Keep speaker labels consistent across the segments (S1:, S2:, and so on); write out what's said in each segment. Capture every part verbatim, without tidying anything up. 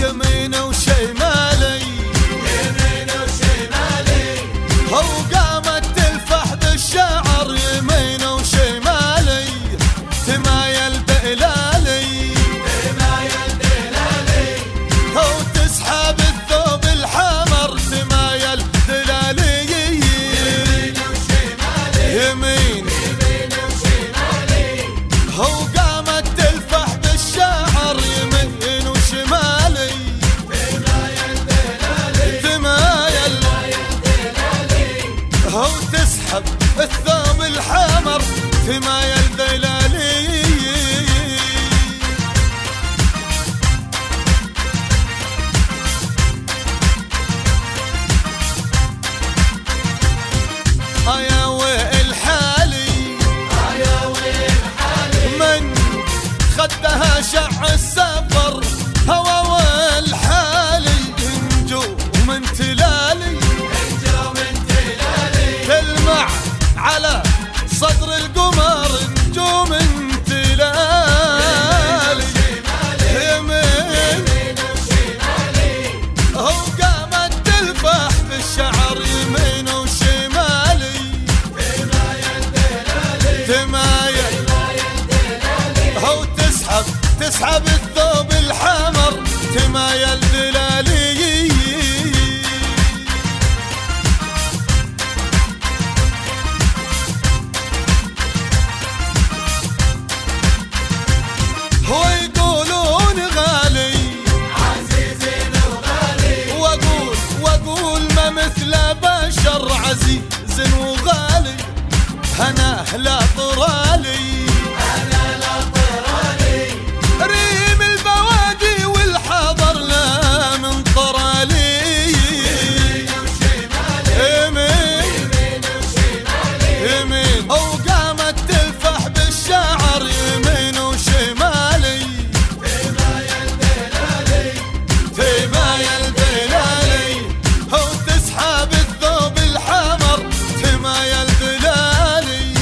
S1: يمين وشمالي
S2: يمين وشمالي
S1: هو قامت تلفح بالشعر يمين وشمالي تمايل بإلالي
S2: تمايل بإلالي
S1: هو تسحب الثوب الحمر تمايل دلالي
S2: يمين وشمالي
S1: يمين
S2: يمين وشمالي
S1: هو قامت تلفح بالشعر يمين وشمالي
S2: تمايل بإلالي
S1: تمايل
S2: بإلالي
S1: هو تسحب الثوب الحمر تمايل دلالي يا ويل حالي
S2: يا ويل حالي
S1: من خدها شع السفر هوى والحالي انجو من تلالي
S2: انجو من تلالي
S1: تلمع على صدر القمر انجو من تلالي يمين
S2: يمين وشمالي
S1: هو قامت تلفح بالشعر يمين وشمالي
S2: تمايل بإلالي
S1: تمايل
S2: تمايل بإلالي
S1: هو تسحب تسحب الثوب الحمر تمايل دلالي هو يقولون غالي
S2: عزيز وغالي
S1: واقول واقول ما مثل بشر عزيز وغالي هنا لا طرالي
S2: أنا لا طرالي
S1: ريم البوادي والحضر لا من طرالي
S2: يمين وشمالي
S1: يمين
S2: يمين وشمالي
S1: يمين هو قامت تلفح بالشعر يمين وشمالي
S2: تمايل بإلالي
S1: تمايل دلالي هو تسحب الثوب الحمر تمايل دلالي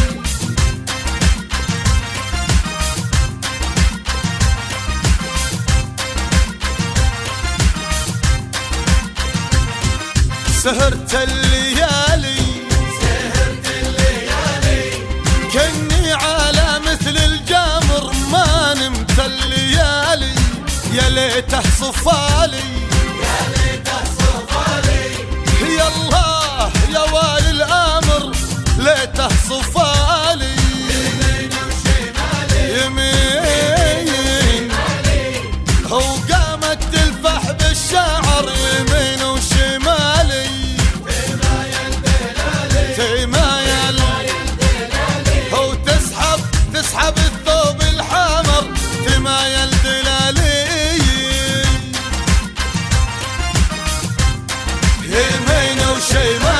S1: سهرت الليالي
S2: سهرت الليالي
S1: كني على مثل الجمر ما نمت الليالي يا ليته صفالي
S2: يا ليته صفالي
S1: يا الله يا والي الامر ليته صفالي
S2: يمين وشمالي
S1: يمين هو قامت تلفح بالشعر يمين وشمالي
S2: تمايل بإلالي
S1: تمايل
S2: بإلالي
S1: هو تسحب تسحب الثوب الحمر تمايل دلالي يمين وشمالي